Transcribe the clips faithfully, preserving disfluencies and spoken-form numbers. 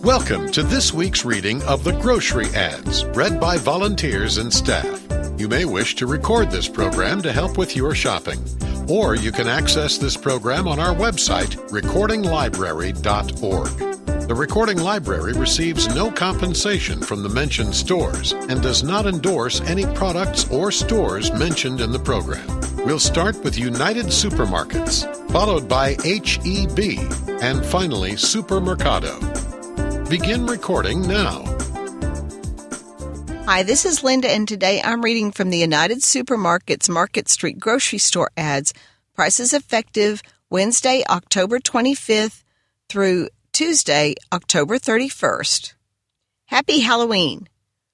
Welcome to this week's reading of the Grocery Ads, read by volunteers and staff. You may wish to record this program to help with your shopping, or you can access this program on our website, recording library dot org. The Recording Library receives no compensation from the mentioned stores and does not endorse any products or stores mentioned in the program. We'll start with United Supermarkets, followed by H E B, and finally Supermercado. Begin recording now. Hi, this is Linda, and today I'm reading from the United Supermarkets Market Street Grocery Store ads. Prices effective Wednesday, October twenty-fifth through Tuesday, October thirty-first. Happy Halloween!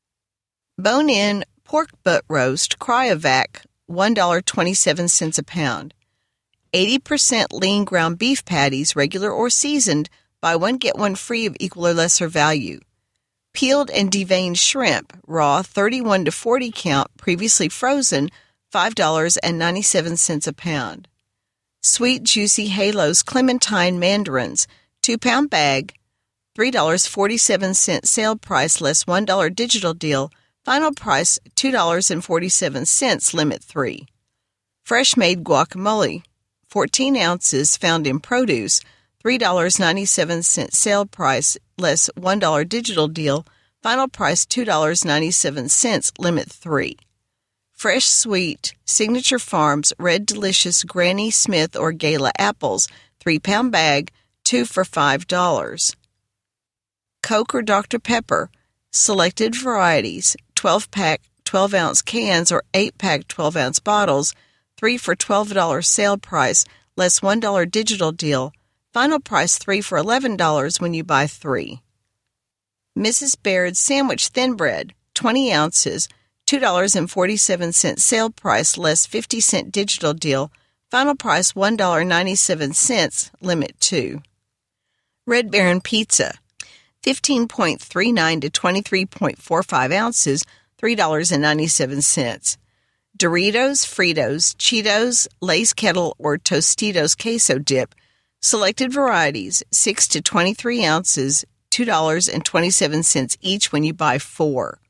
Bone-in pork butt roast Cryovac, one dollar and twenty-seven cents a pound. eighty percent lean ground beef patties, regular or seasoned, buy one get one free of equal or lesser value. Peeled and deveined shrimp, raw, thirty-one to forty count, previously frozen, five dollars and ninety-seven cents a pound. Sweet Juicy Halos Clementine Mandarins, two pound bag, three dollars and forty-seven cents sale price less one dollar digital deal, final price two dollars and forty-seven cents, limit three. Fresh made guacamole, fourteen ounces, found in produce, three dollars and ninety-seven cents sale price less one dollar digital deal, final price two dollars and ninety-seven cents, limit three. Fresh Sweet Signature Farms Red Delicious Granny Smith or Gala apples, three pound bag, two for five dollars. Coke or Doctor Pepper, selected varieties, twelve pack, twelve ounce cans or eight pack, twelve ounce bottles, three for twelve dollars sale price, less one dollar digital deal, final price three for eleven dollars when you buy three. Missus Baird's Sandwich Thin Bread, twenty ounces, two dollars and forty-seven cents sale price, less fifty cent digital deal, final price one dollar and ninety-seven cents, limit two. Red Baron Pizza, fifteen point three nine to twenty-three point four five ounces, three dollars and ninety-seven cents. Doritos, Fritos, Cheetos, Lay's Kettle, or Tostitos Queso Dip, selected varieties, six to twenty-three ounces, two dollars and twenty-seven cents each when you buy four.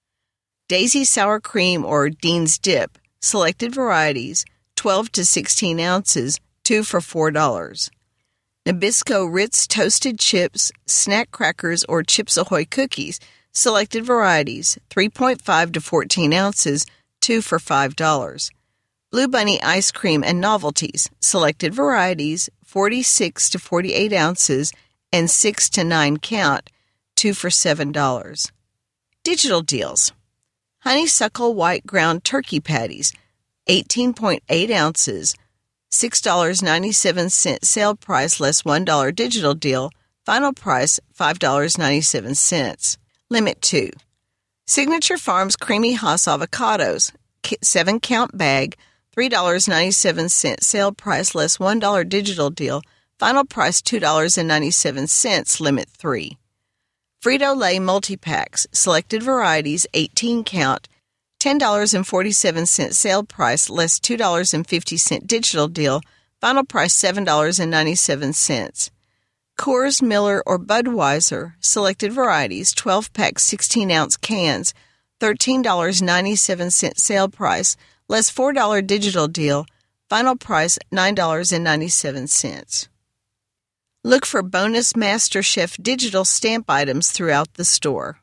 Daisy Sour Cream or Dean's Dip, selected varieties, twelve to sixteen ounces, two for four dollars. Nabisco Ritz Toasted Chips, Snack Crackers, or Chips Ahoy Cookies, selected varieties, three point five to fourteen ounces, two for five dollars. Blue Bunny Ice Cream and Novelties, selected varieties, forty-six to forty-eight ounces, and six to nine count, two for seven dollars. Digital deals. Honeysuckle White Ground Turkey Patties, eighteen point eight ounces, six dollars and ninety-seven cents sale price less one dollar digital deal, final price five dollars and ninety-seven cents. Limit two. Signature Farms Creamy Hass Avocados, seven count bag, three dollars and ninety-seven cents sale price less one dollar digital deal, final price two dollars and ninety-seven cents, limit three. Frito-Lay Multi-Packs, selected varieties, eighteen count, ten dollars and forty-seven cents sale price less two dollars and fifty cents digital deal, final price seven dollars and ninety-seven cents. Coors, Miller, or Budweiser, selected varieties, twelve pack, sixteen ounce cans, thirteen dollars and ninety-seven cents sale price, less four dollars digital deal, final price nine dollars and ninety-seven cents. Look for bonus MasterChef digital stamp items throughout the store.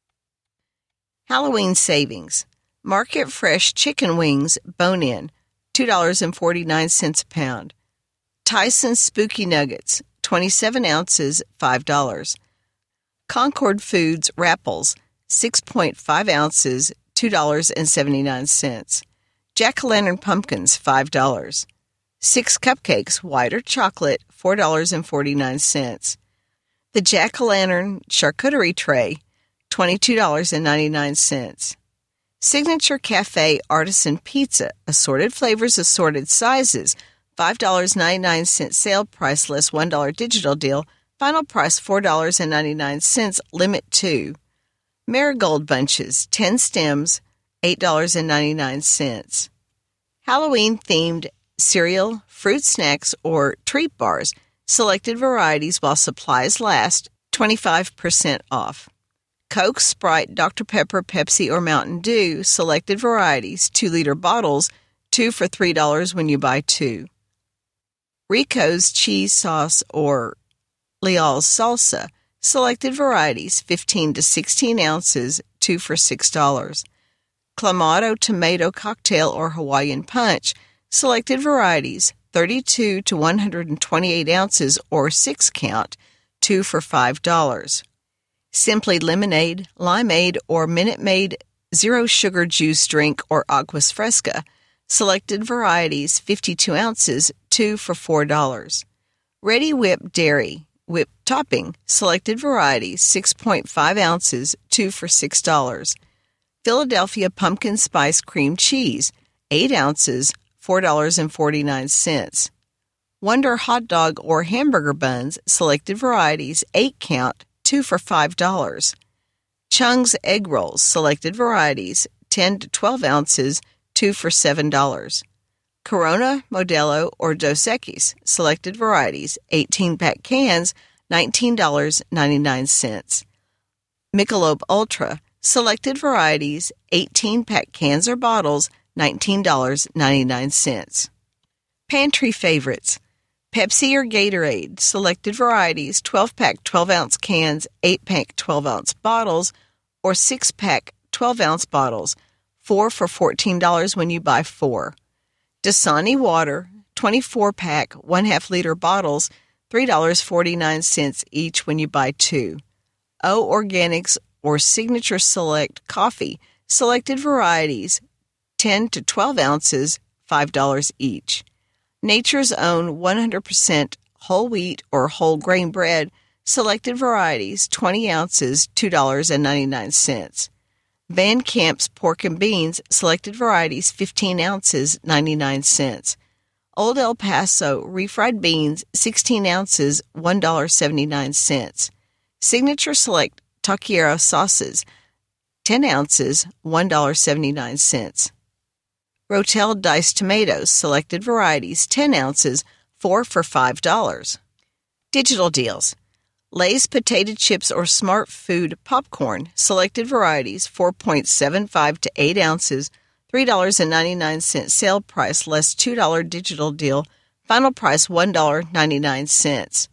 Halloween savings. Market Fresh Chicken Wings, bone-in, two dollars and forty-nine cents a pound. Tyson Spooky Nuggets, twenty-seven ounces, five dollars. Concord Foods Rapples, six point five ounces, two dollars and seventy-nine cents. Jack-o'-lantern pumpkins, five dollars. Six cupcakes, white or chocolate, four dollars and forty-nine cents. The Jack-o'-lantern charcuterie tray, twenty-two dollars and ninety-nine cents. Signature Cafe Artisan Pizza, assorted flavors, assorted sizes, five dollars and ninety-nine cents sale price less one dollar digital deal, final price four dollars and ninety-nine cents, limit two. Marigold Bunches, ten stems, eight dollars and ninety-nine cents. Halloween-themed cereal, fruit snacks, or treat bars, selected varieties while supplies last, twenty-five percent off. Coke, Sprite, Doctor Pepper, Pepsi, or Mountain Dew, selected varieties, two liter bottles, two for three dollars when you buy two. Rico's cheese sauce or Leal's salsa, selected varieties, fifteen to sixteen ounces, two for six dollars. Clamato tomato cocktail or Hawaiian punch, selected varieties, thirty-two to one hundred twenty-eight ounces or six count, two for five dollars. Simply Lemonade, Limeade, or Minute Maid Zero Sugar Juice Drink or Aguas Fresca, selected varieties, fifty-two ounces, two for four dollars. Ready Whip Dairy, whipped topping, selected varieties, six point five ounces, two for six dollars. Philadelphia Pumpkin Spice Cream Cheese, eight ounces, four dollars and forty-nine cents. Wonder Hot Dog or Hamburger Buns, selected varieties, eight count, two for five dollars. Chung's Egg Rolls, selected varieties, ten to twelve ounces, two for seven dollars. Corona, Modelo, or Dos Equis, selected varieties, eighteen-pack cans, nineteen dollars and ninety-nine cents. Michelob Ultra, selected varieties, eighteen-pack cans or bottles, nineteen dollars and ninety-nine cents. Pantry Favorites: Pepsi or Gatorade, selected varieties, twelve-pack twelve-ounce cans, eight-pack twelve-ounce bottles, or six-pack twelve-ounce bottles, four for fourteen dollars when you buy four. Dasani Water, twenty-four-pack, one-half liter bottles, three dollars and forty-nine cents each when you buy two. O Organics or Signature Select Coffee, selected varieties, ten to twelve ounces, five dollars each. Nature's Own one hundred percent whole wheat or whole grain bread, selected varieties, twenty ounces, two dollars and ninety-nine cents. Van Camp's Pork and Beans, selected varieties, fifteen ounces, ninety-nine cents. Old El Paso refried beans, sixteen ounces, one dollar and seventy-nine cents. Signature Select Taqueria sauces, ten ounces, one dollar and seventy-nine cents. Rotel diced tomatoes, selected varieties, ten ounces, four for five dollars. Digital deals: Lay's potato chips or Smart Food popcorn, selected varieties, four point seven five to eight ounces, three dollars and ninety-nine cents sale price less two dollars digital deal, final price one dollar and ninety-nine cents.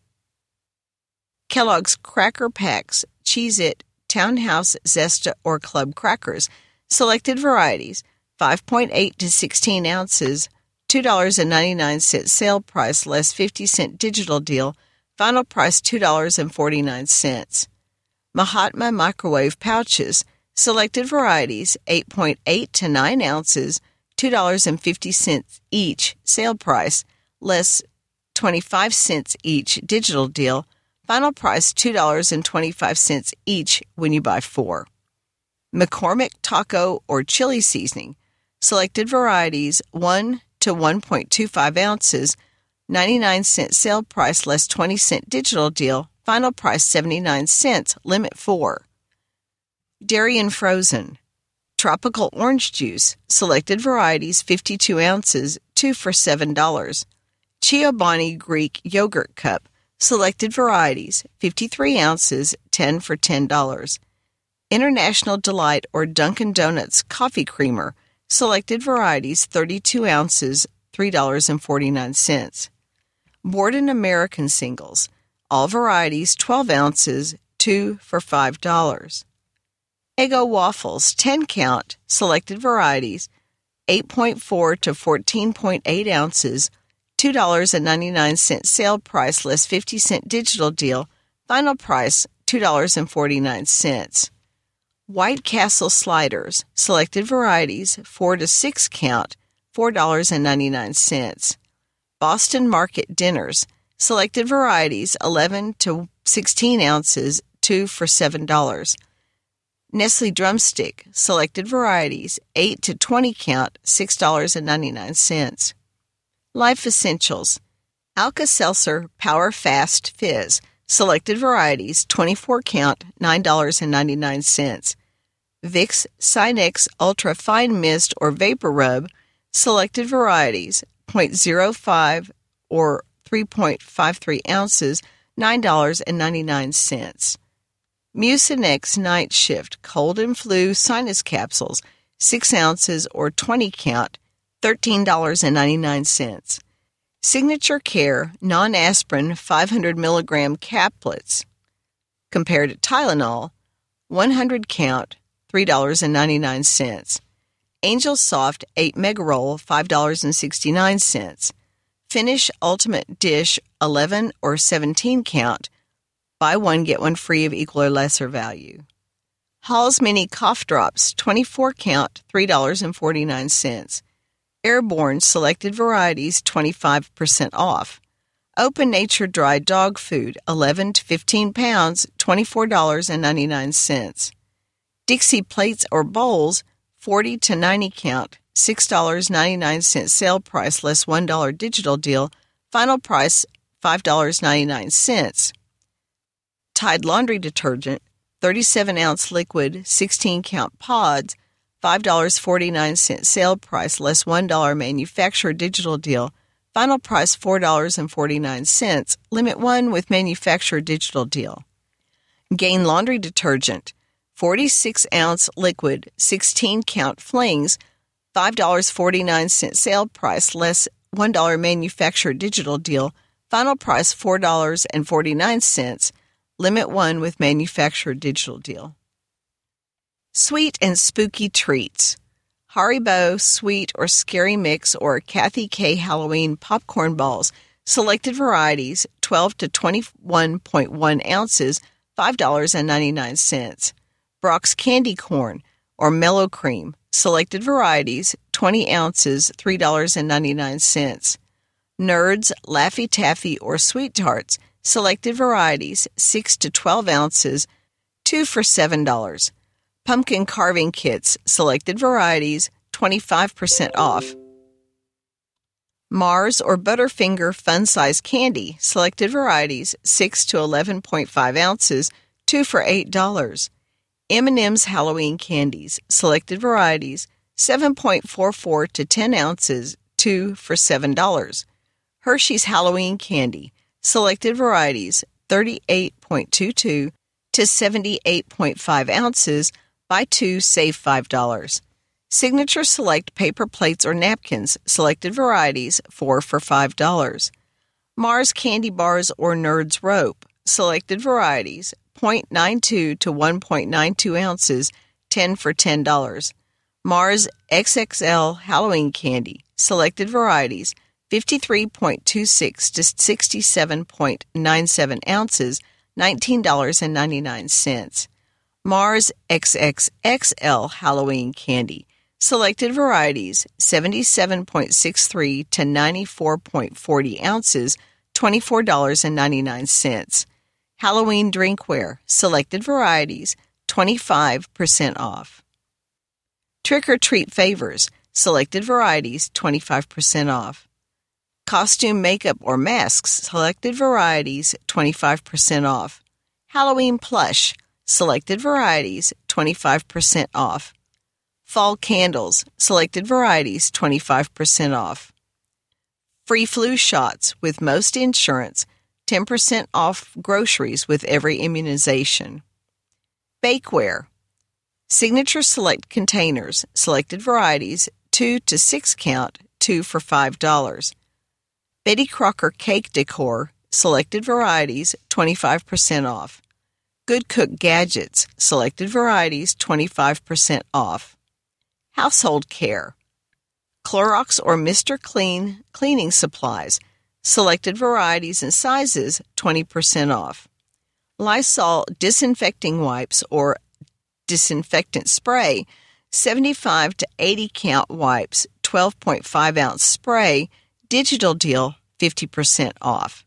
Kellogg's Cracker Packs, Cheez-It, Townhouse, Zesta, or Club Crackers, selected varieties, five point eight to sixteen ounces, two dollars and ninety-nine cents sale price less fifty cent digital deal, final price two dollars and forty-nine cents. Mahatma Microwave Pouches, selected varieties, eight point eight to nine ounces, two dollars and fifty cents each sale price less twenty-five cents each digital deal, final price two dollars and twenty-five cents each when you buy four. McCormick Taco or Chili Seasoning, selected varieties, one to one point two five ounces, ninety-nine cent sale price less twenty cent digital deal, final price seventy-nine cents, limit four. Dairy and Frozen, Tropical Orange Juice, selected varieties, fifty-two ounces, two for seven dollars. Chobani Greek Yogurt Cup, selected varieties, fifty-three ounces, ten for ten dollars. International Delight or Dunkin' Donuts Coffee Creamer, selected varieties, thirty-two ounces, three dollars and forty-nine cents. Borden American Singles, all varieties, twelve ounces, two for five dollars. Eggo Waffles, ten count, selected varieties, eight point four to fourteen point eight ounces, two dollars and ninety-nine cents sale price less fifty cent digital deal, final price two dollars and forty-nine cents. White Castle Sliders, selected varieties, four to six count, four dollars and ninety-nine cents. Boston Market Dinners, selected varieties, eleven to sixteen ounces, two for seven dollars. Nestle Drumstick, selected varieties, eight to twenty count, six dollars and ninety-nine cents. Life Essentials, Alka-Seltzer Power Fast Fizz, selected varieties, twenty-four count, nine dollars and ninety-nine cents. Vicks Sinex Ultra Fine Mist or Vapor Rub, selected varieties, zero point zero five or three point five three ounces, nine dollars and ninety-nine cents. Mucinex Night Shift Cold and Flu Sinus Capsules, six ounces or twenty count, thirteen dollars and ninety-nine cents. Signature Care Non-Aspirin five hundred milligram caplets, compared to Tylenol, one hundred count, three dollars and ninety-nine cents. Angel Soft eight Megaroll, five dollars and sixty-nine cents. Finish Ultimate Dish eleven or seventeen count, buy one, get one free of equal or lesser value. Hall's Mini Cough Drops, twenty-four count, three dollars and forty-nine cents. Airborne Selected Varieties, twenty-five percent off. Open Nature Dry Dog Food, eleven to fifteen pounds, twenty-four dollars and ninety-nine cents. Dixie Plates or Bowls, forty to ninety count, six dollars and ninety-nine cents sale price less one dollar digital deal, final price five dollars and ninety-nine cents. Tide Laundry Detergent, thirty-seven ounce liquid, sixteen count pods, five dollars and forty-nine cents sale price less one dollar manufacturer digital deal, final price four dollars and forty-nine cents, limit one with manufacturer digital deal. Gain Laundry Detergent, forty-six ounce liquid, sixteen count flings, five dollars and forty-nine cents sale price less one dollar manufacturer digital deal, final price four dollars and forty-nine cents, limit one with manufacturer digital deal. Sweet and Spooky Treats. Haribo Sweet or Scary Mix or Kathy K Halloween Popcorn Balls, selected varieties, twelve to twenty-one point one ounces, five dollars and ninety-nine cents. Brock's Candy Corn or Mellow Cream, selected varieties, twenty ounces, three dollars and ninety-nine cents. Nerds Laffy Taffy or Sweet Tarts, selected varieties, six to twelve ounces, two for seven dollars. Pumpkin Carving Kits, selected varieties, twenty-five percent off. Mars or Butterfinger Fun Size Candy, selected varieties, six to eleven point five ounces, two for eight dollars. M and M's Halloween Candies, selected varieties, seven point four four to ten ounces, two for seven dollars. Hershey's Halloween Candy, selected varieties, thirty-eight point two two to seventy-eight point five ounces, buy two, save five dollars. Signature Select Paper Plates or Napkins, selected varieties, four for five dollars. Mars Candy Bars or Nerds Rope, selected varieties, zero point nine two to one point nine two ounces, ten for ten dollars. Mars X X L Halloween Candy, selected varieties, fifty-three point two six to sixty-seven point nine seven ounces, nineteen dollars and ninety-nine cents. Mars X X X L Halloween Candy, selected varieties, seventy-seven point six three to ninety-four point four zero ounces, twenty-four dollars and ninety-nine cents. Halloween Drinkware, selected varieties, twenty-five percent off. Trick or Treat Favors, selected varieties, twenty-five percent off. Costume Makeup or Masks, selected varieties, twenty-five percent off. Halloween Plush, selected varieties, twenty-five percent off. Fall Candles, selected varieties, twenty-five percent off. Free flu shots with most insurance, ten percent off groceries with every immunization. Bakeware, Signature Select Containers, selected varieties, two to six count, two for five dollars. Betty Crocker Cake Decor, selected varieties, twenty-five percent off. Good Cook Gadgets, selected varieties, twenty-five percent off. Household Care, Clorox or Mister Clean Cleaning Supplies, selected varieties and sizes, twenty percent off. Lysol Disinfecting Wipes or Disinfectant Spray, seventy-five to eighty count wipes, twelve point five ounce spray, digital deal, fifty percent off.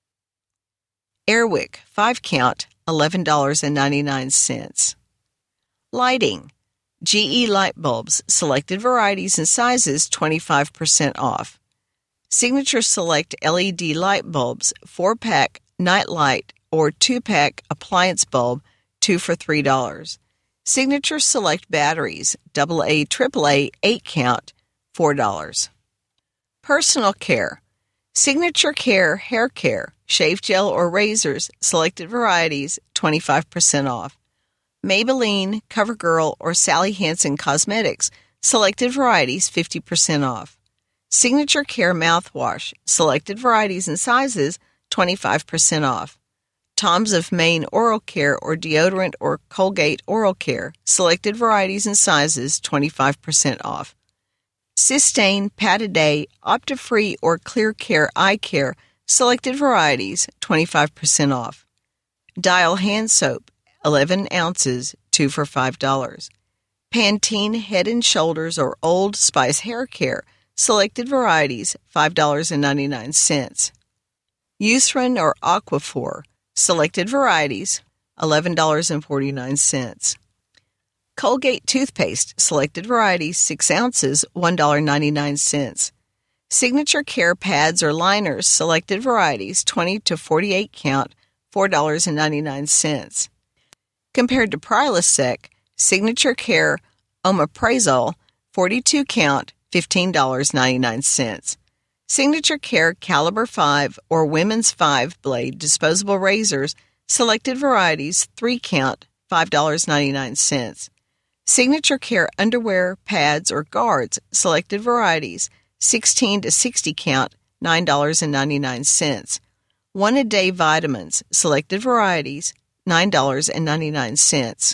Airwick, five count, eleven dollars and ninety-nine cents. Lighting, G E Light Bulbs, selected varieties and sizes, twenty-five percent off. Signature Select L E D Light Bulbs, four pack night light or two pack appliance bulb, two for three dollars. Signature Select Batteries, double A, triple A, eight count, four dollars. Personal Care, Signature Care Hair Care, shave gel or razors, selected varieties, twenty-five percent off. Maybelline, CoverGirl, or Sally Hansen Cosmetics, selected varieties, fifty percent off. Signature Care mouthwash, selected varieties and sizes, twenty-five percent off. Tom's of Maine Oral Care or deodorant or Colgate Oral Care, selected varieties and sizes, twenty-five percent off. Systane, Pat-A-Day, Optifree, or Clear Care Eye Care, selected varieties, twenty-five percent off. Dial hand soap, eleven ounces, two for five dollars. Pantene Head and Shoulders or Old Spice Hair Care, selected varieties, five dollars and ninety-nine cents. Eucerin or Aquaphor, selected varieties, eleven dollars and forty-nine cents. Colgate toothpaste, selected varieties, six ounces, one dollar and ninety-nine cents. Signature Care pads or liners, selected varieties, twenty to forty-eight count, four dollars and ninety-nine cents. Compared to Prilosec, Signature Care Omeprazole, forty-two count, fifteen dollars and ninety-nine cents. Signature Care Caliber five or Women's five blade disposable razors, selected varieties, three count, five dollars and ninety-nine cents. Signature Care underwear, pads, or guards, selected varieties, sixteen to sixty count, nine dollars and ninety-nine cents. One-a-day vitamins, selected varieties, nine dollars and ninety-nine cents.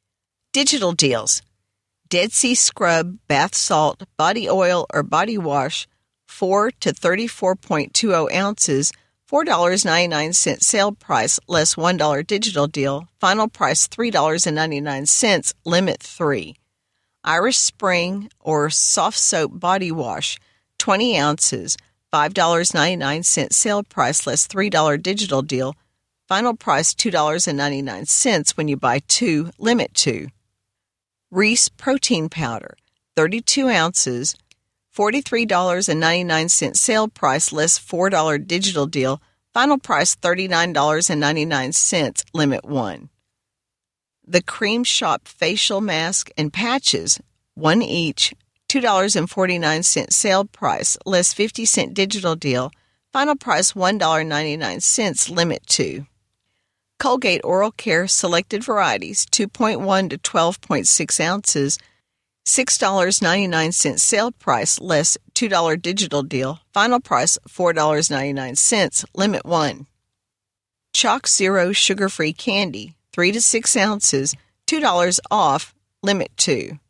Digital deals. Dead Sea Scrub, bath salt, body oil, or body wash, four to thirty-four point two zero ounces, four dollars and ninety-nine cents sale price, less one dollar digital deal, final price three dollars and ninety-nine cents, limit three. Irish Spring or soft soap body wash, twenty ounces, five dollars and ninety-nine cents sale price, less three dollars digital deal, final price two dollars and ninety-nine cents when you buy two, limit two. Reese Protein Powder, thirty-two ounces, forty-three dollars and ninety-nine cents sale price, less four dollars digital deal, final price thirty-nine dollars and ninety-nine cents, limit one. The Cream Shop Facial Mask and Patches, one each, two dollars and forty-nine cents sale price, less fifty cent digital deal, final price one dollar and ninety-nine cents, limit two. Colgate Oral Care selected varieties, two point one to twelve point six ounces, six dollars and ninety-nine cents sale price, less two dollars digital deal, final price four dollars and ninety-nine cents, limit one. Chalk Zero sugar-free candy, three to six ounces, two dollars off, limit two.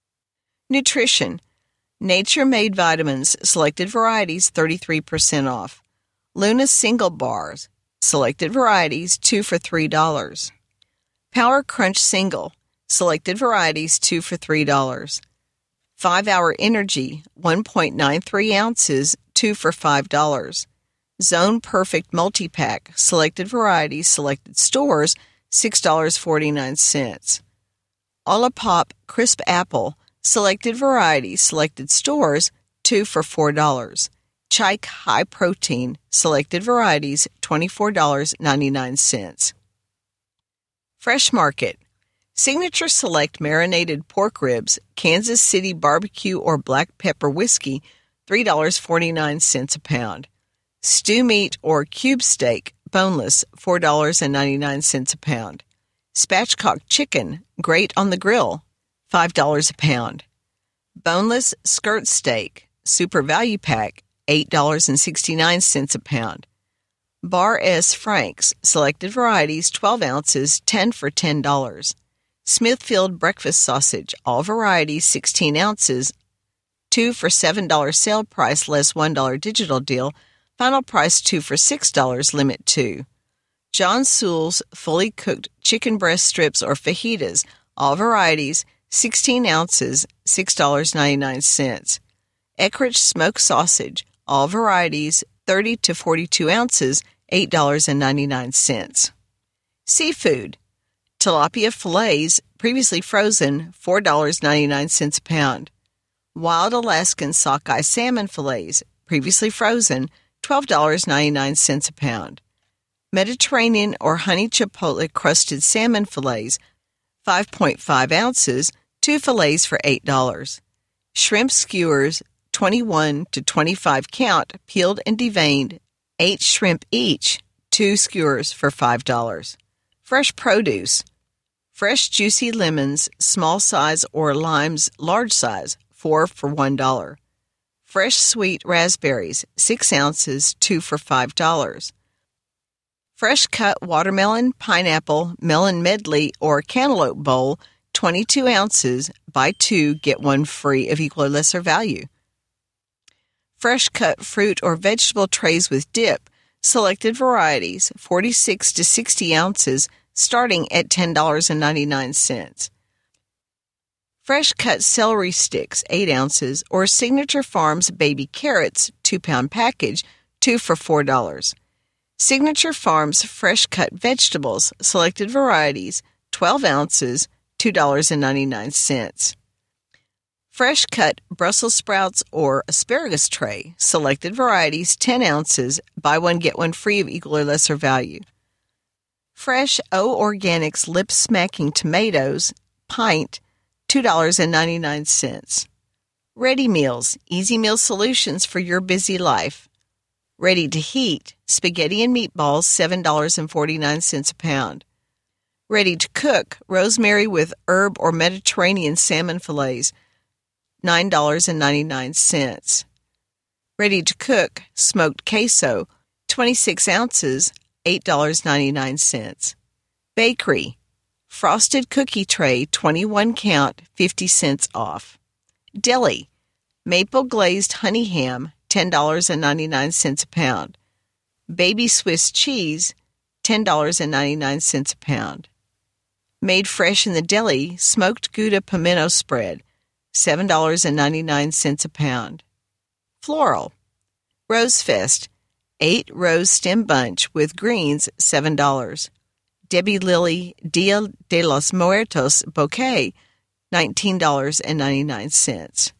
Nutrition. Nature Made Vitamins, selected varieties, thirty-three percent off. Luna Single Bars, selected varieties, two for three dollars. Power Crunch Single, selected varieties, two for three dollars. five hour Energy, one point nine three ounces, two for five dollars. Zone Perfect Multi-Pack, selected varieties, selected stores, six dollars and forty-nine cents. Olipop Crisp Apple, selected varieties, selected stores, two for four dollars. Chike High Protein, selected varieties, twenty-four dollars and ninety-nine cents. Fresh Market. Signature Select Marinated Pork Ribs, Kansas City Barbecue or Black Pepper Whiskey, three dollars and forty-nine cents a pound. Stew Meat or Cube Steak, boneless, four dollars and ninety-nine cents a pound. Spatchcock Chicken, Grate on the Grill, five dollars a pound. Boneless Skirt Steak, Super Value Pack, eight dollars and sixty-nine cents a pound. Bar S Franks, selected varieties, twelve ounces, ten for ten dollars. Smithfield Breakfast Sausage, all varieties, sixteen ounces, two for seven dollars sale price, less one dollar digital deal, final price two for six dollars, limit two. John Sewell's Fully Cooked Chicken Breast Strips or Fajitas, all varieties, sixteen ounces, six dollars and ninety-nine cents. Eckrich Smoked Sausage, all varieties, thirty to forty-two ounces, eight dollars and ninety-nine cents. Seafood. Tilapia fillets, previously frozen, four dollars and ninety-nine cents a pound. Wild Alaskan sockeye salmon fillets, previously frozen, twelve dollars and ninety-nine cents a pound. Mediterranean or honey chipotle crusted salmon fillets, five point five ounces, two fillets for eight dollars. Shrimp skewers, twenty-one to twenty-five count, peeled and deveined, eight shrimp each, two skewers for five dollars. Fresh produce. Fresh juicy lemons, small size, or limes, large size, four for one dollar. Fresh sweet raspberries, six ounces, two for five dollars. Fresh cut watermelon, pineapple, melon medley, or cantaloupe bowl, twenty-two ounces, buy two, get one free of equal or lesser value. Fresh cut fruit or vegetable trays with dip, selected varieties, forty-six to sixty ounces, starting at ten dollars and ninety-nine cents. Fresh cut celery sticks, eight ounces, or Signature Farms baby carrots, two pound package, two for four dollars. Signature Farms fresh cut vegetables, selected varieties, twelve ounces, two dollars and ninety-nine cents. Fresh cut Brussels sprouts or asparagus tray, selected varieties, ten ounces, buy one, get one free of equal or lesser value. Fresh O Organics lip smacking tomatoes, pint, two dollars and ninety-nine cents. Ready Meals, easy meal solutions for your busy life. Ready to heat, spaghetti and meatballs, seven dollars and forty-nine cents a pound. Ready to cook, rosemary with herb or Mediterranean salmon fillets, nine dollars and ninety-nine cents. Ready to cook, smoked queso, twenty-six ounces, eight dollars and ninety-nine cents. Bakery, frosted cookie tray, twenty-one count, fifty cents off. Deli, maple glazed honey ham, ten dollars and ninety-nine cents a pound. Baby Swiss cheese, ten dollars and ninety-nine cents a pound. Made fresh in the deli, smoked Gouda pimento spread, seven dollars and ninety-nine cents a pound. Floral, Rosefest, eight rose stem bunch with greens, seven dollars. Debbie Lily Dia de los Muertos bouquet, nineteen dollars and ninety-nine cents.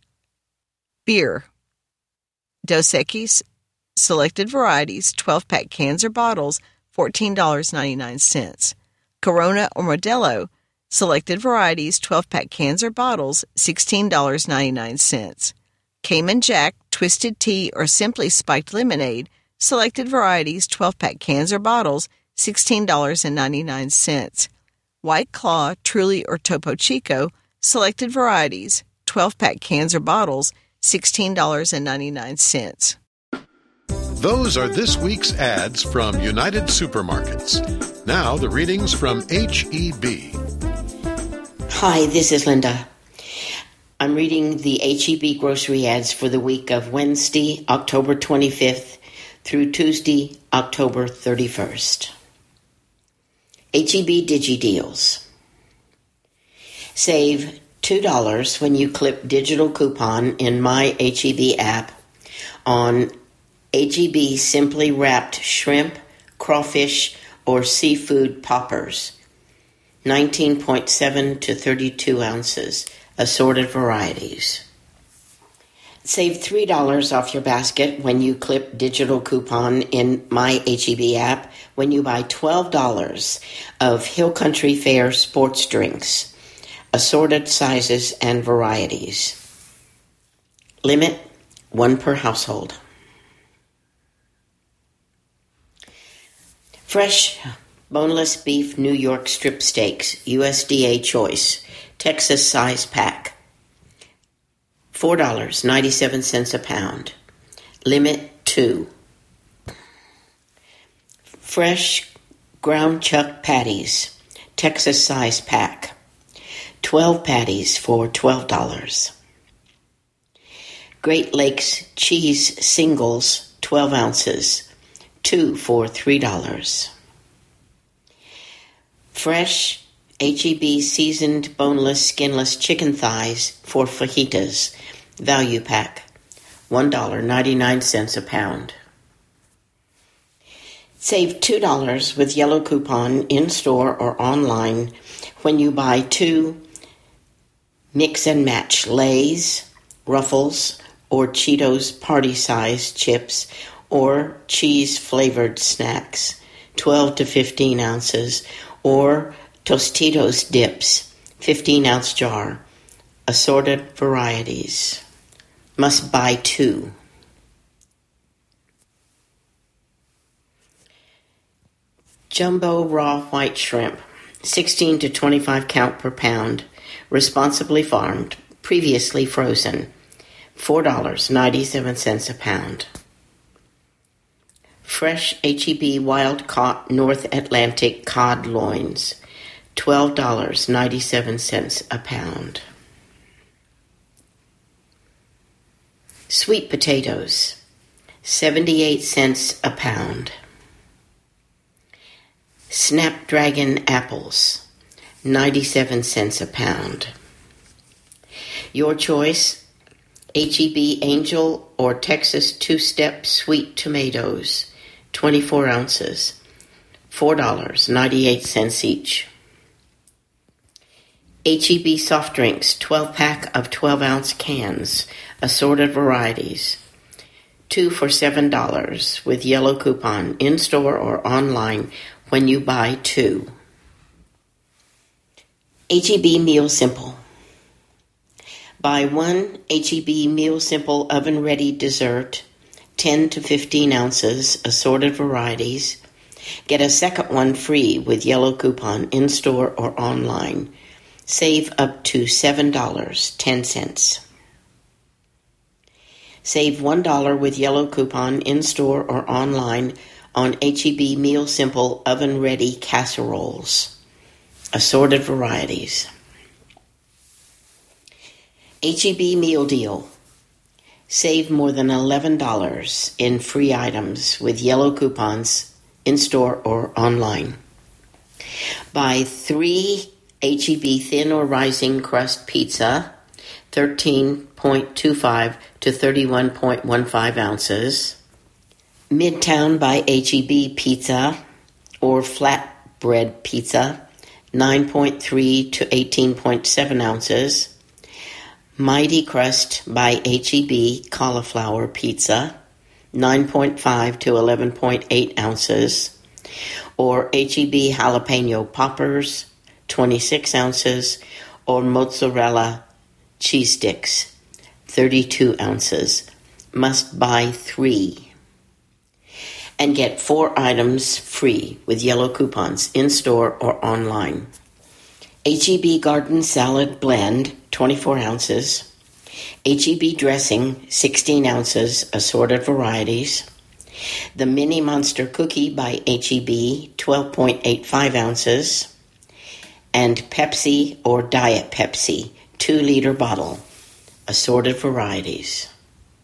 Beer, Dos Equis, selected varieties, twelve pack cans or bottles, fourteen dollars and ninety-nine cents. Corona or Modelo, selected varieties, twelve pack cans or bottles, sixteen dollars and ninety-nine cents. Cayman Jack, twisted tea, or simply spiked lemonade, selected varieties, twelve pack cans or bottles, sixteen dollars and ninety-nine cents. White Claw, Truly, or Topo Chico, selected varieties, twelve pack cans or bottles, sixteen dollars and ninety-nine cents. Those are this week's ads from United Supermarkets. Now the readings from H E B. Hi, this is Linda. I'm reading the H E B grocery ads for the week of Wednesday, October twenty-fifth through Tuesday, October thirty-first. H E B Digi Deals. Save two dollars when you clip digital coupon in my H E B app on H E B Simply Wrapped Shrimp, Crawfish, or Seafood Poppers, nineteen point seven to thirty-two ounces, assorted varieties. Save three dollars off your basket when you clip digital coupon in my H E B app when you buy twelve dollars of Hill Country Fair sports drinks, assorted sizes and varieties. Limit one per household. Fresh boneless beef New York strip steaks, U S D A choice, Texas size pack, four dollars and ninety-seven cents a pound. Limit two. Fresh ground chuck patties, Texas size pack, twelve patties for twelve dollars. Great Lakes cheese singles, twelve ounces, two for three dollars. Fresh H E B seasoned boneless skinless chicken thighs for fajitas, value pack, one dollar and ninety-nine cents a pound. Save two dollars with yellow coupon in-store or online when you buy two mix and match Lay's, Ruffles, or Cheetos party-size chips or cheese-flavored snacks, twelve to fifteen ounces, or Tostitos dips, fifteen ounce jar, assorted varieties. Must buy two. Jumbo raw white shrimp, sixteen to twenty-five count per pound, responsibly farmed, previously frozen, four dollars and ninety-seven cents a pound. Fresh H E B wild caught North Atlantic cod loins, twelve dollars and ninety-seven cents a pound. Sweet potatoes, seventy-eight cents a pound. Snapdragon apples, ninety-seven cents a pound. Your choice, H E B Angel or Texas Two-Step Sweet Tomatoes, twenty-four ounces, four dollars and ninety-eight cents each. H E B soft drinks, twelve pack of twelve ounce cans, assorted varieties, two for seven dollars with yellow coupon, in-store or online when you buy two. H E B Meal Simple. Buy one H E B Meal Simple oven-ready dessert, ten to fifteen ounces, assorted varieties. Get a second one free with yellow coupon, in-store or online. Save up to seven dollars and ten cents. Save one dollar with yellow coupon, in-store or online on H E B Meal Simple oven-ready casseroles, assorted varieties. H E B Meal Deal. Save more than eleven dollars in free items with yellow coupons, in-store or online. Buy three H E B thin or rising crust pizza, thirteen point two five to thirty-one point one five ounces. Midtown by H E B pizza or flatbread pizza, nine point three to eighteen point seven ounces. Mighty Crust by H E B cauliflower pizza, nine point five to eleven point eight ounces. Or H E B jalapeno poppers, twenty-six ounces. Or mozzarella cheese sticks, thirty-two ounces. Must buy three. And get four items free with yellow coupons, in-store or online. H E B Garden Salad Blend, twenty-four ounces. H E B Dressing, sixteen ounces, assorted varieties. The Mini Monster Cookie by H E B, twelve point eight five ounces. And Pepsi or Diet Pepsi, two liter bottle, assorted varieties.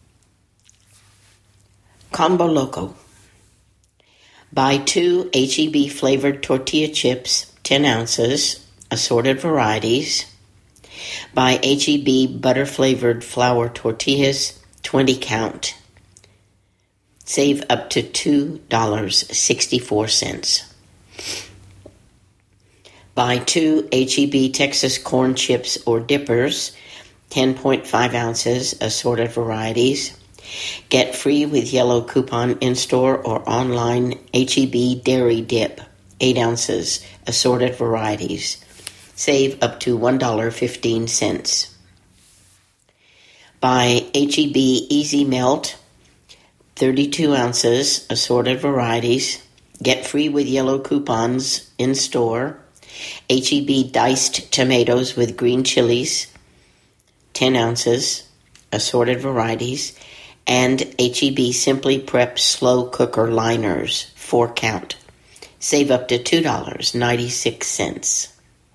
Combo Loco. Buy two H E B flavored tortilla chips, ten ounces, assorted varieties. Buy H E B butter flavored flour tortillas, twenty count. Save up to two dollars and sixty-four cents. Buy two H E B Texas corn chips or dippers, ten point five ounces, assorted varieties. Get free with yellow coupon, in-store or online. H E B Dairy Dip, eight ounces, assorted varieties. Save up to one dollar and fifteen cents. Buy H E B Easy Melt, thirty-two ounces, assorted varieties. Get free with yellow coupons, in-store. H E B Diced Tomatoes with green chilies, ten ounces, assorted varieties. And H E B Simply Prep Slow Cooker Liners, four count. Save up to two dollars and ninety-six cents.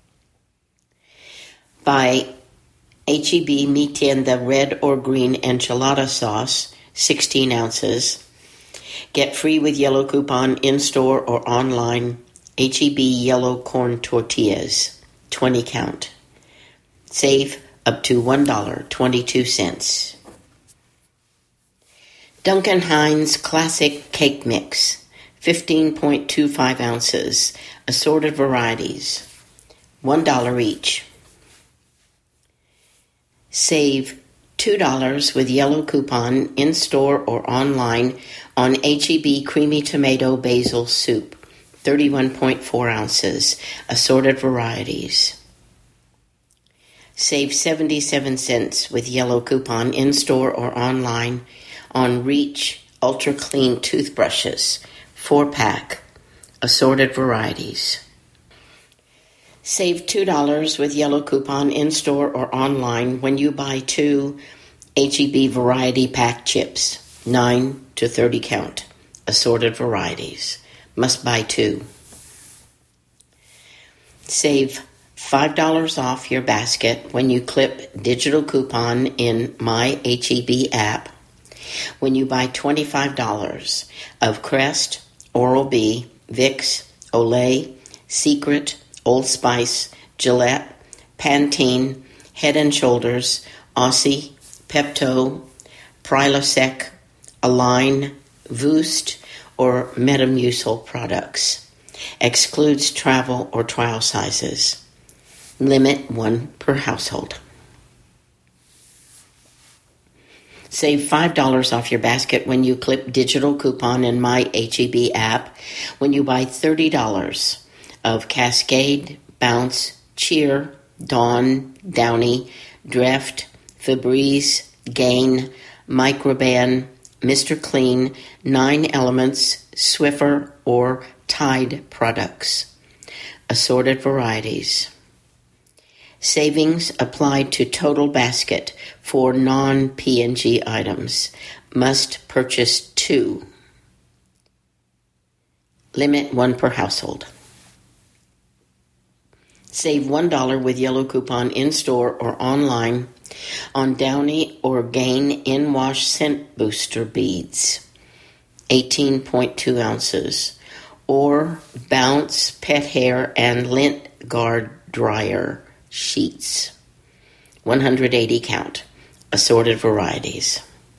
Buy H E B Mi Tienda red or green enchilada sauce, sixteen ounces. Get free with yellow coupon, in-store or online. H E B yellow corn tortillas, twenty count. Save up to one dollar and twenty-two cents. Duncan Hines Classic Cake Mix, fifteen point two five ounces, assorted varieties, one dollar each. Save two dollars with yellow coupon, in-store or online, on H E B Creamy Tomato Basil Soup, thirty-one point four ounces, assorted varieties. Save seventy-seven cents with yellow coupon, in-store or online, on Reach Ultra Clean toothbrushes, four pack, assorted varieties. Save two dollars with yellow coupon in-store or online when you buy two H E B variety pack chips, nine to thirty count, assorted varieties. Must buy two. Save five dollars off your basket when you clip digital coupon in My H E B app when you buy twenty-five dollars of Crest, Oral-B, Vicks, Olay, Secret, Old Spice, Gillette, Pantene, Head and Shoulders, Aussie, Pepto, Prilosec, Align, Voost, or Metamucil products. Excludes travel or trial sizes. Limit one per household. Save five dollars off your basket when you clip digital coupon in My H E B app when you buy thirty dollars of Cascade, Bounce, Cheer, Dawn, Downy, Dreft, Febreze, Gain, Microban, Mister Clean, Nine Elements, Swiffer, or Tide products. Assorted varieties. Savings applied to total basket for non-P and G items. Must purchase two. Limit one per household. Save one dollar with yellow coupon in-store or online on Downy or Gain In-Wash Scent Booster Beads, eighteen point two ounces, or Bounce Pet Hair and Lint Guard Dryer Sheets, one hundred eighty count, assorted varieties.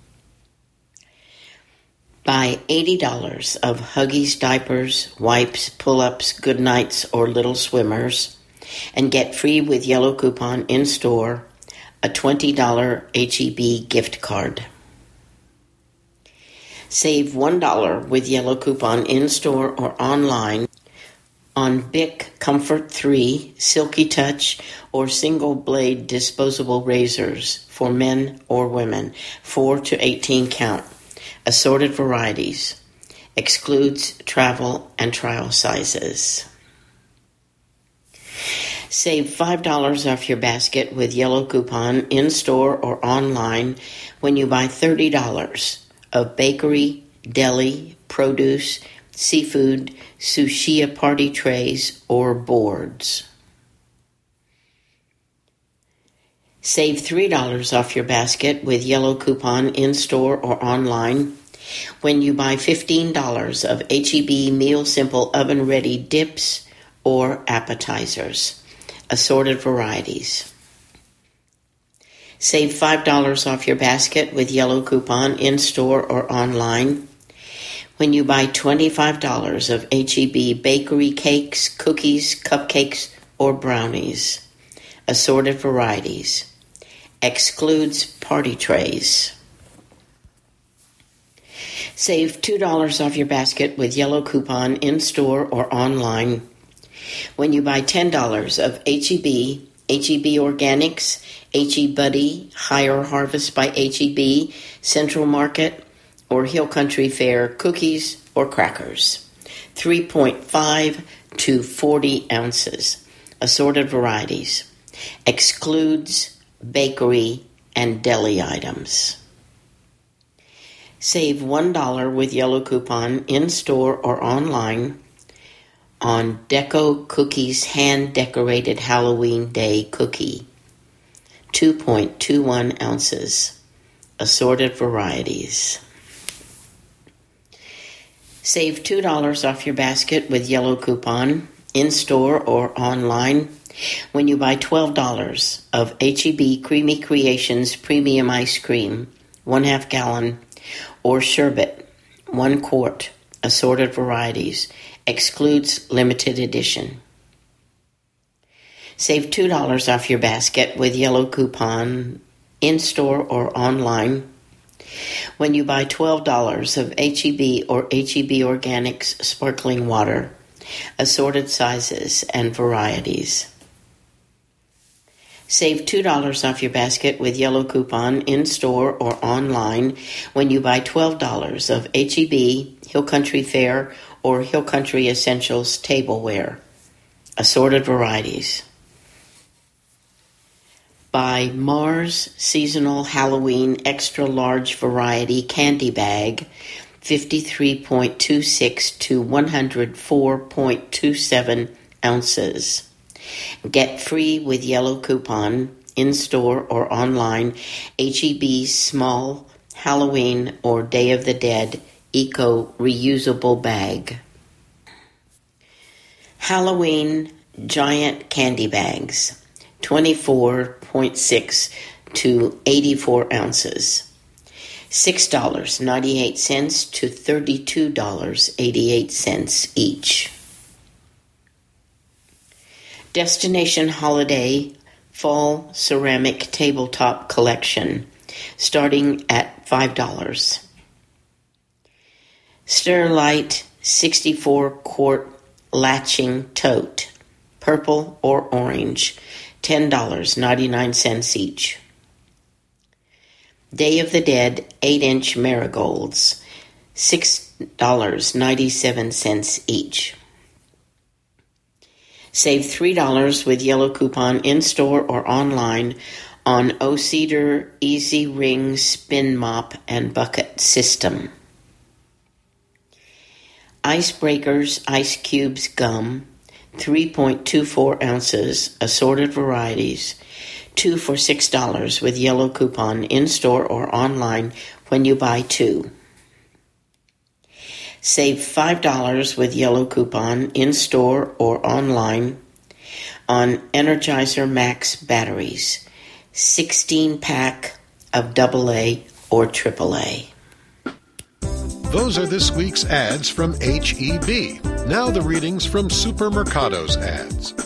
Buy eighty dollars of Huggies diapers, wipes, pull-ups, Goodnights, or Little Swimmers, and get free with yellow coupon in-store a twenty dollars H E B gift card. Save one dollar with yellow coupon in-store or online on Bic Comfort three Silky Touch or Single Blade Disposable Razors for men or women, four to eighteen count, assorted varieties, excludes travel and trial sizes. Save five dollars off your basket with yellow coupon in-store or online when you buy thirty dollars of bakery, deli, produce, seafood, sushi party trays, or boards. Save three dollars off your basket with yellow coupon in-store or online when you buy fifteen dollars of H E B Meal Simple oven-ready dips or appetizers. Assorted varieties. Save five dollars off your basket with yellow coupon in-store or online when you buy twenty-five dollars of H E B bakery cakes, cookies, cupcakes, or brownies. Assorted varieties. Excludes party trays. Save two dollars off your basket with yellow coupon in-store or online when you buy ten dollars of H E B, H E B Organics, H E Buddy, Higher Harvest by H E B, Central Market, or Hill Country Fair cookies or crackers. three point five to forty ounces. Assorted varieties. Excludes bakery and deli items. Save one dollar with yellow coupon in-store or online on Deco Cookies hand-decorated Halloween Day cookie, two point two one ounces, assorted varieties. Save two dollars off your basket with yellow coupon, in-store or online, when you buy twelve dollars of H E B Creamy Creations Premium Ice Cream, one half gallon, or sherbet, one quart, assorted varieties, excludes limited edition. Save two dollars off your basket with yellow coupon in-store or online when you buy twelve dollars of H E B or H E B Organics sparkling water, assorted sizes and varieties. Save two dollars off your basket with yellow coupon in-store or online when you buy twelve dollars of H E B Hill Country Fair or Hill Country Essentials tableware. Assorted varieties. Buy Mars Seasonal Halloween Extra Large Variety Candy Bag, fifty-three point two six to one hundred four point two seven ounces. Get free with yellow coupon in-store or online. H E B Small Halloween or Day of the Dead Eco Reusable Bag. Halloween Giant Candy Bags, twenty-four point six to eighty-four ounces. six dollars and ninety-eight cents to thirty-two dollars and eighty-eight cents each. Destination Holiday Fall Ceramic Tabletop Collection, starting at five dollars. Sterilite sixty-four quart latching tote, purple or orange, ten dollars and ninety-nine cents each. Day of the Dead eight inch marigolds, six dollars and ninety-seven cents each. Save three dollars with yellow coupon in-store or online on O-Cedar Easy Ring Spin Mop and Bucket System. Icebreakers Ice Cubes Gum, three point two four ounces, assorted varieties, two for six dollars with yellow coupon in-store or online when you buy two. Save five dollars with yellow coupon in-store or online on Energizer Max batteries, sixteen pack of double A or triple A. Those are this week's ads from H E B. Now the readings from Supermercado's ads.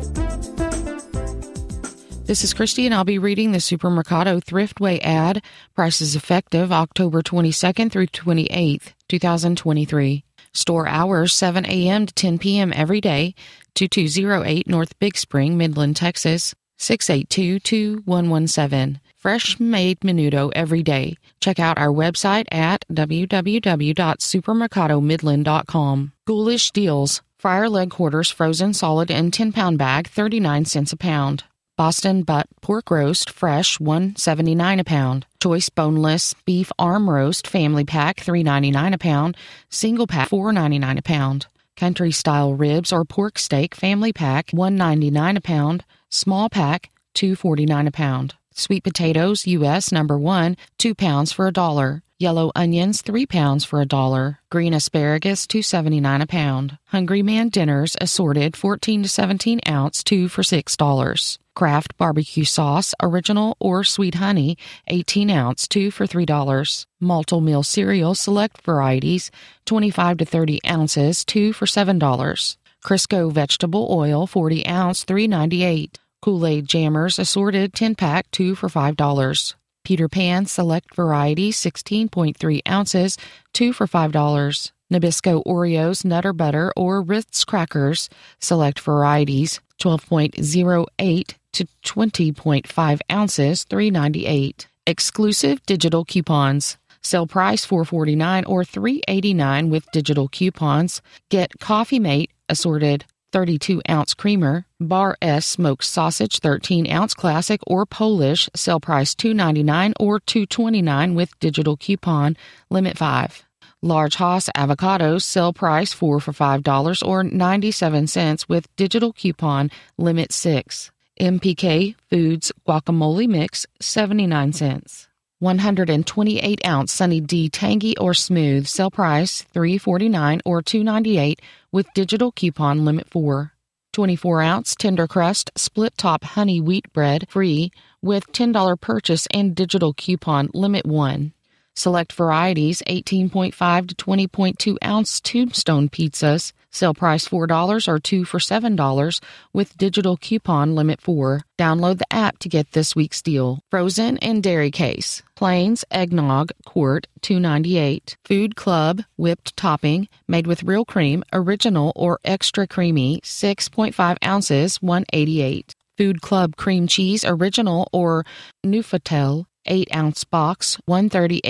This is Christy, and I'll be reading the Supermercado Thriftway ad. Prices effective October twenty-second through twenty-eighth, twenty twenty-three. Store hours seven a.m. to ten p.m. every day. two two zero eight North Big Spring, Midland, Texas. six eight two, two one one seven. Fresh made menudo every day. Check out our website at w w w dot supermercado midland dot com. Ghoulish deals. Fryer leg quarters frozen solid in ten pound bag, thirty-nine cents a pound. Boston butt pork roast fresh, one seventy-nine a pound. Choice boneless beef arm roast family pack, three ninety-nine a pound. Single pack, four ninety-nine a pound. Country style ribs or pork steak family pack, one ninety-nine a pound. Small pack, two forty-nine a pound. Sweet potatoes U S number one, two pounds for a dollar. Yellow onions, three pounds for a dollar. Green asparagus, two seventy-nine a pound. Hungry Man dinners assorted, fourteen to seventeen ounce, two for six dollars. Kraft barbecue sauce, original or sweet honey, eighteen ounce, two for three dollars. Malto meal cereal, select varieties, twenty-five to thirty ounces, two for seven dollars. Crisco vegetable oil, forty ounce, three ninety-eight. Kool-Aid jammers, assorted, ten pack, two for five dollars. Peter Pan select variety, sixteen point three ounces, two for five dollars. Nabisco Oreos, Nutter Butter, or Ritz crackers, select varieties, twelve point zero eight to twenty point five ounces, three ninety-eight. Exclusive digital coupons. Sale price four forty-nine or three eighty-nine with digital coupons. Get Coffee Mate assorted thirty-two ounce creamer, Bar S smoked sausage thirteen ounce classic or Polish, sale price two ninety-nine or two twenty-nine with digital coupon, limit five. Large Hass avocados, sale price four for five dollars or ninety-seven cents with digital coupon, limit six. M P K Foods guacamole mix, seventy-nine cents. one hundred twenty-eight ounce Sunny D tangy or smooth, sale price three forty-nine or two ninety-eight with digital coupon, limit four. twenty-four ounce Tender Crust split top honey wheat bread, free with ten dollars purchase and digital coupon, limit one. Select varieties, eighteen point five to twenty point two ounce Tombstone pizzas, sale price four dollars or two for seven dollars with digital coupon, limit four. Download the app to get this week's deal. Frozen and dairy case. Plains eggnog quart, two ninety-eight. Food Club whipped topping made with real cream, original or extra creamy, six point five ounces, one eighty-eight. Food Club cream cheese, original or Neufatel, eight ounce box, one thirty-eight.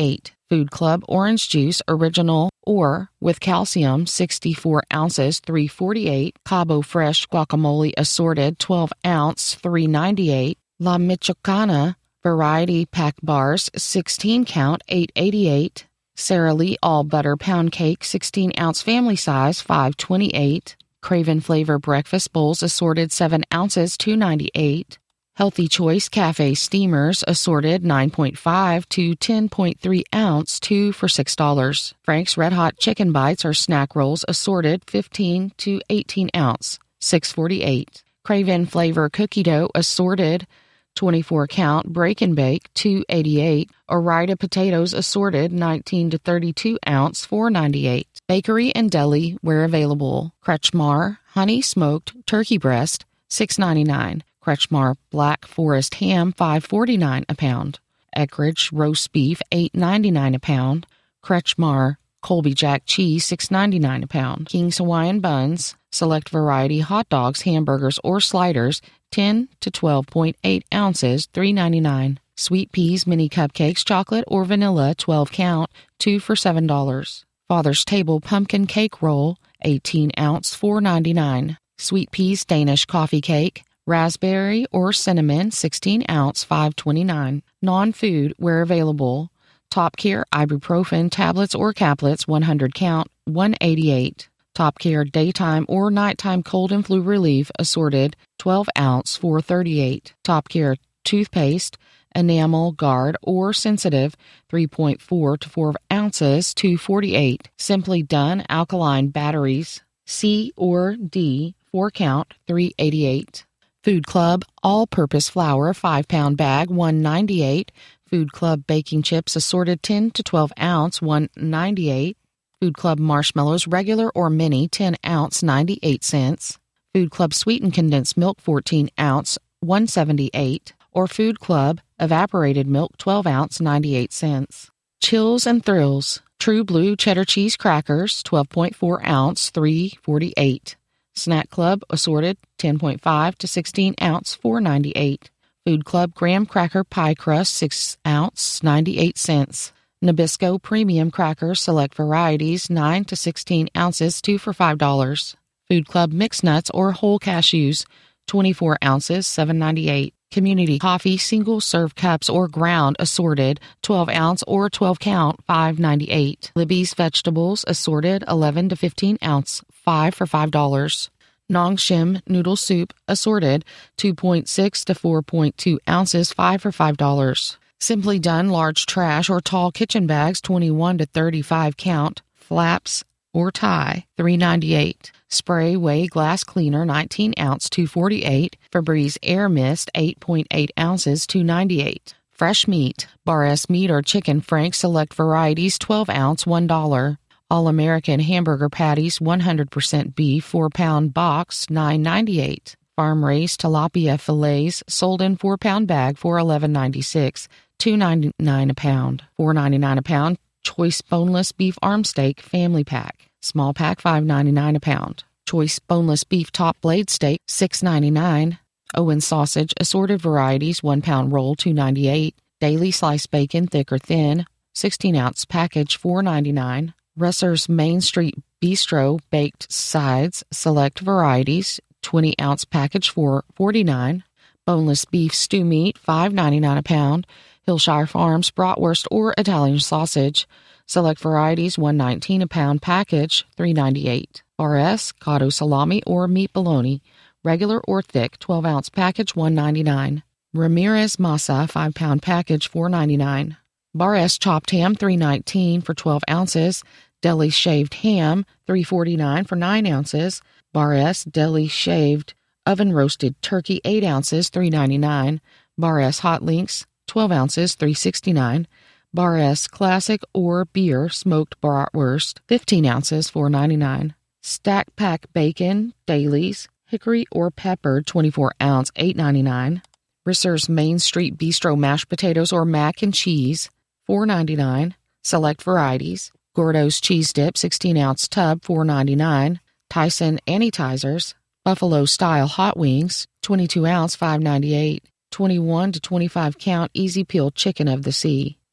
Food Club orange juice original or with calcium sixty-four ounces three forty-eight. Cabo Fresh guacamole assorted twelve ounce three ninety-eight. La Michoacana variety pack bars sixteen count eight eighty-eight. Sara Lee all butter pound cake sixteen ounce family size five twenty-eight. Craven flavor breakfast bowls assorted seven ounces two ninety-eight. Healthy Choice Cafe steamers assorted nine point five to ten point three ounce, two for six dollars. Frank's Red Hot Chicken Bites or snack rolls assorted fifteen to eighteen ounce, six forty-eight. Craven flavor cookie dough assorted twenty-four count break and bake two eighty-eight. Ore-Ida potatoes assorted nineteen to thirty-two ounce, four ninety-eight. Bakery and deli where available. Kretschmar honey smoked turkey breast six ninety-nine. Kretschmar Black Forest ham five forty-nine a pound. Eckrich roast beef eight ninety-nine a pound. Kretschmar Colby Jack cheese six ninety-nine a pound. King's Hawaiian buns, select variety hot dogs, hamburgers, or sliders ten to twelve point eight ounces three ninety-nine. Sweet peas mini cupcakes chocolate or vanilla twelve count two for seven dollars. Father's Table pumpkin cake roll eighteen ounce four ninety-nine. Sweet peas Danish coffee cake raspberry or cinnamon sixteen ounce five twenty-nine. Non-food where available. Top Care ibuprofen tablets or caplets one hundred count one eighty-eight. Top Care daytime or nighttime cold and flu relief assorted twelve ounce four thirty-eight. Top Care toothpaste enamel guard or sensitive three point four to four ounces two forty-eight. Simply Done alkaline batteries C or D four count three eighty-eight. Food Club all-purpose flour five pound bag one ninety-eight. Food Club baking chips assorted ten to twelve ounce one ninety-eight. Food Club marshmallows regular or mini ten ounce ninety-eight cents. Food Club sweetened condensed milk fourteen ounce one seventy-eight. Or Food Club evaporated milk twelve ounce ninety-eight cents. Chills and Thrills True Blue cheddar cheese crackers twelve point four ounce three forty-eight. Snack Club assorted ten point five to sixteen ounce four ninety-eight. Food Club graham cracker pie crust six ounce ninety-eight cents. Nabisco premium crackers select varieties nine to sixteen ounces two for five dollars. Food Club mixed nuts or whole cashews twenty-four ounces seven ninety-eight. Community Coffee single serve cups or ground assorted twelve ounce or twelve count five ninety-eight. Libby's vegetables assorted eleven to fifteen ounce five for five dollars. Nongshim noodle soup assorted two point six to four point two ounces five for five dollars. Simply Done large trash or tall kitchen bags twenty-one to thirty-five count flaps or tie three ninety-eight. Spray Way glass cleaner nineteen ounce two forty-eight. Febreze air mist eight point eight ounces two ninety-eight. Fresh meat Bar S meat or chicken frank select varieties twelve ounce one dollar. All American hamburger patties one hundred percent beef four pound box nine ninety-eight. Farm raised tilapia fillets sold in four pound bag for eleven ninety-six, two ninety-nine a pound. four ninety-nine a pound. Choice boneless beef arm steak family pack. Small pack five ninety-nine a pound. Choice boneless beef top blade steak six ninety-nine. Owen sausage assorted varieties one pound roll two ninety-eight. Daily sliced bacon thick or thin sixteen ounce package four ninety-nine. Resser's Main Street Bistro baked sides select varieties twenty ounce package for forty-nine. Boneless beef stew meat five ninety-nine a pound. Hillshire Farms bratwurst or Italian sausage select varieties one nineteen a pound package three ninety-eight. R S Cotto salami or meat bologna regular or thick twelve ounce package one ninety-nine. Ramirez masa five pound package four ninety-nine. Bar S chopped ham three nineteen for twelve ounces. Deli shaved ham three forty-nine for nine ounces. Bar S deli shaved oven roasted turkey eight ounces three ninety-nine. Bar S hot links twelve ounces three sixty-nine. Bar S classic or beer smoked bratwurst fifteen ounces four ninety-nine. Stack pack bacon dailies hickory or peppered twenty-four ounce eight ninety-nine. Risser's Main Street Bistro mashed potatoes or mac and cheese four ninety-nine. Select varieties. Gordo's cheese dip sixteen ounce tub four ninety-nine. Tyson Anitizers Buffalo style hot wings twenty-two ounce five ninety-eight. twenty-one to twenty-five count easy peel chicken of the sea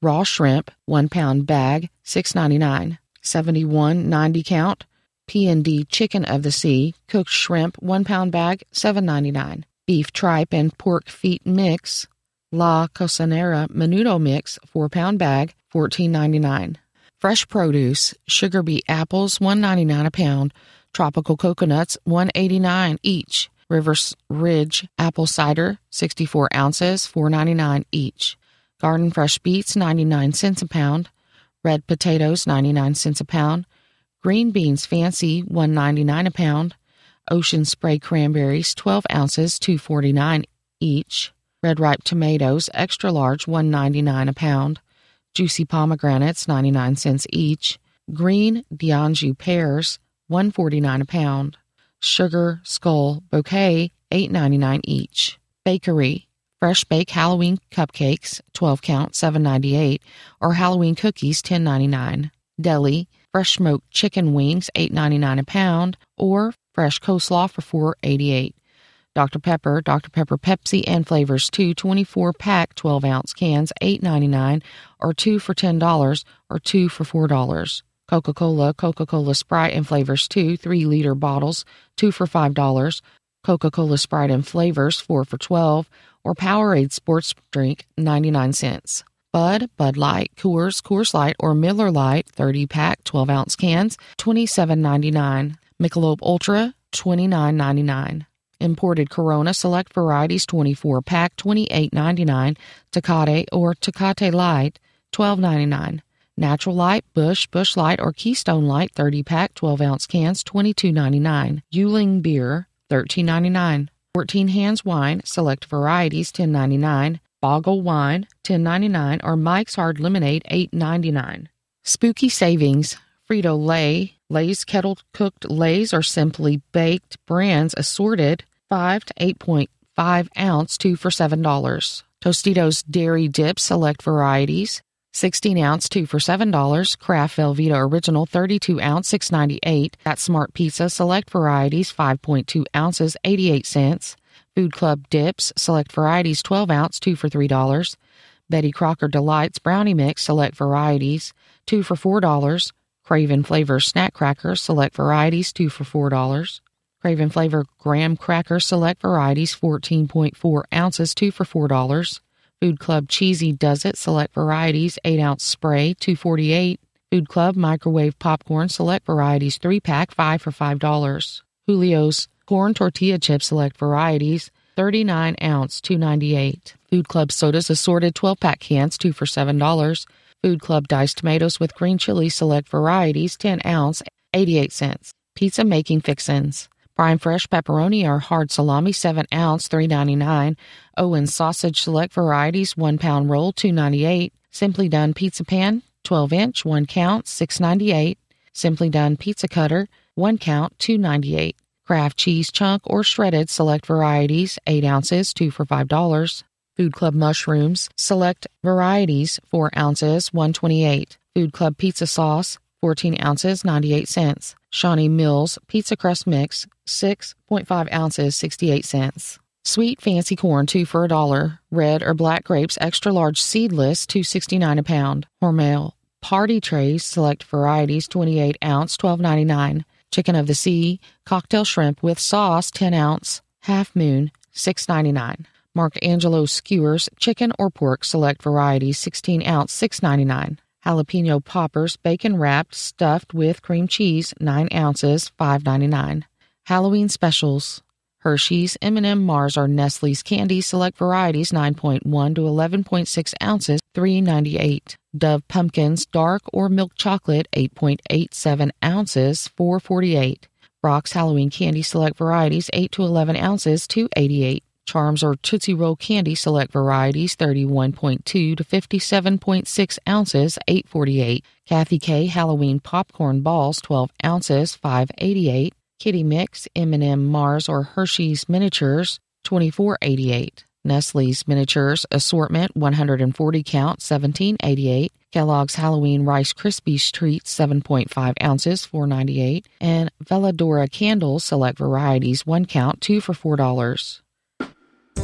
Raw shrimp, one pound bag, six ninety-nine. seventy-one ninety count. P and D chicken of the sea, cooked shrimp, one pound bag, seven ninety-nine. Beef tripe and pork feet mix, La Cocinera Menudo mix, four pound bag, fourteen ninety-nine. Fresh produce, sugar beet apples, one ninety-nine a pound. Tropical coconuts, one eighty-nine each. Rivers Ridge apple cider, sixty-four ounces, four ninety-nine each. Garden fresh beets, ninety-nine cents a pound. Red potatoes, ninety-nine cents a pound. Green beans fancy, one ninety-nine a pound. Ocean spray cranberries, twelve ounces, two forty-nine each. Red ripe tomatoes, extra large, one ninety-nine a pound. Juicy pomegranates, ninety-nine cents each. Green D'Anjou pears, one forty-nine a pound. Sugar Skull bouquet, eight ninety-nine each. Bakery, fresh bake Halloween cupcakes, twelve count, seven ninety-eight, or Halloween cookies, ten ninety-nine. Deli, fresh smoked chicken wings, eight ninety-nine a pound, or fresh coleslaw for four eighty-eight. Doctor Pepper, Doctor Pepper Pepsi and flavors, two twenty-four pack twelve ounce cans, eight ninety-nine, or two for ten dollars, or two for four dollars. Coca-Cola, Coca-Cola Sprite and flavors, two three liter bottles, two for five dollars. Coca-Cola Sprite and flavors, four for twelve dollars, or Powerade sports drink, ninety-nine cents. Bud, Bud Light, Coors, Coors Light, or Miller Lite, thirty pack twelve ounce cans, twenty-seven ninety-nine. Michelob Ultra, twenty-nine ninety-nine. Imported Corona Select Varieties, twenty-four pack, twenty-eight ninety-nine. Tecate or Tecate Light, twelve ninety-nine. Natural Light, Busch, Busch Light, or Keystone Light, thirty pack, twelve ounce cans, twenty-two ninety-nine. Yuengling Beer, thirteen ninety-nine. fourteen Hands Wine, Select Varieties, ten ninety-nine. Boggle Wine, ten ninety-nine, or Mike's Hard Lemonade, eight ninety-nine. Spooky Savings, Frito-Lay, Lay's Kettle Cooked Lay's or Simply Baked brands assorted, five to eight point five ounce, two for seven dollars. Tostitos Dairy Dip Select Varieties, sixteen ounce, two for seven dollars. Kraft Velveeta Original thirty-two ounce, six ninety-eight. That Smart Pizza Select Varieties, five point two ounces, eighty-eight cents. Food Club Dips Select Varieties, twelve ounce, two for three dollars. Betty Crocker Delights Brownie Mix Select Varieties, two for four dollars. Craven Flavor Snack Crackers Select Varieties, two for four dollars. Craven Flavor Graham Cracker Select Varieties, fourteen point four ounces, two for four dollars. Food Club Cheesy Does It Select Varieties, eight ounce spray, two forty-eight. Food Club Microwave Popcorn Select Varieties, three pack, five for five dollars. Julio's Corn Tortilla Chips Select Varieties, thirty-nine ounce, two ninety-eight. Food Club Sodas Assorted twelve pack cans, two for seven dollars. Food Club Diced Tomatoes with Green Chili Select Varieties, ten ounce, eighty-eight cents. Pizza Making Fixins. Prime Fresh Pepperoni or Hard Salami, seven ounce, three ninety-nine. Owen's Sausage Select Varieties, one pound roll, two ninety-eight. Simply Done Pizza Pan, twelve inch, one count, six ninety-eight. Simply Done Pizza Cutter, one count, two ninety-eight. Kraft Cheese Chunk or Shredded Select Varieties, eight ounces, two for five dollars. Food Club Mushrooms Select Varieties, four ounces, one twenty-eight. Food Club Pizza Sauce, fourteen ounces, ninety-eight cents. Shawnee Mills Pizza Crust Mix, six point five ounces, sixty-eight cents. Sweet Fancy Corn, two for a dollar. Red or Black Grapes Extra Large Seedless, two sixty-nine a pound. Hormel Party Trays Select Varieties, twenty-eight ounce, twelve ninety-nine. Chicken of the Sea Cocktail Shrimp with Sauce, ten ounce. Half Moon, six ninety-nine. Mark Angelo Skewers Chicken or Pork Select Varieties, sixteen ounce, six ninety-nine. Jalapeno Poppers Bacon Wrapped Stuffed with Cream Cheese, nine ounces, five ninety-nine. Halloween Specials Hershey's, M and M, Mars, or Nestle's Candy Select Varieties, nine point one to eleven point six ounces, three ninety-eight. Dove Pumpkins Dark or Milk Chocolate, eight point eight seven ounces, four forty-eight. Brock's Halloween Candy Select Varieties, eight to eleven ounces, two eighty-eight. Charms or Tootsie Roll Candy Select Varieties, thirty-one point two to fifty-seven point six ounces, eight forty-eight. Kathy K Halloween Popcorn Balls, twelve ounces, five eighty-eight. Kitty Mix M and M, Mars, or Hershey's Miniatures, twenty-four eighty-eight. Nestle's Miniatures Assortment, one hundred forty count, seventeen eighty-eight. Kellogg's Halloween Rice Krispies Treats, seven point five ounces, four ninety-eight. And Veladora Candles Select Varieties, one count, two for four dollars.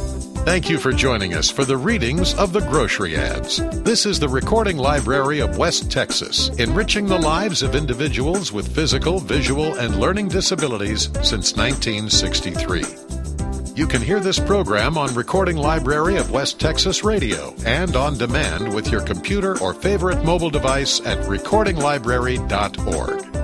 Thank you for joining us for the readings of the grocery ads. This is the Recording Library of West Texas, enriching the lives of individuals with physical, visual, and learning disabilities since nineteen sixty-three. You can hear this program on Recording Library of West Texas Radio and on demand with your computer or favorite mobile device at recording library dot org.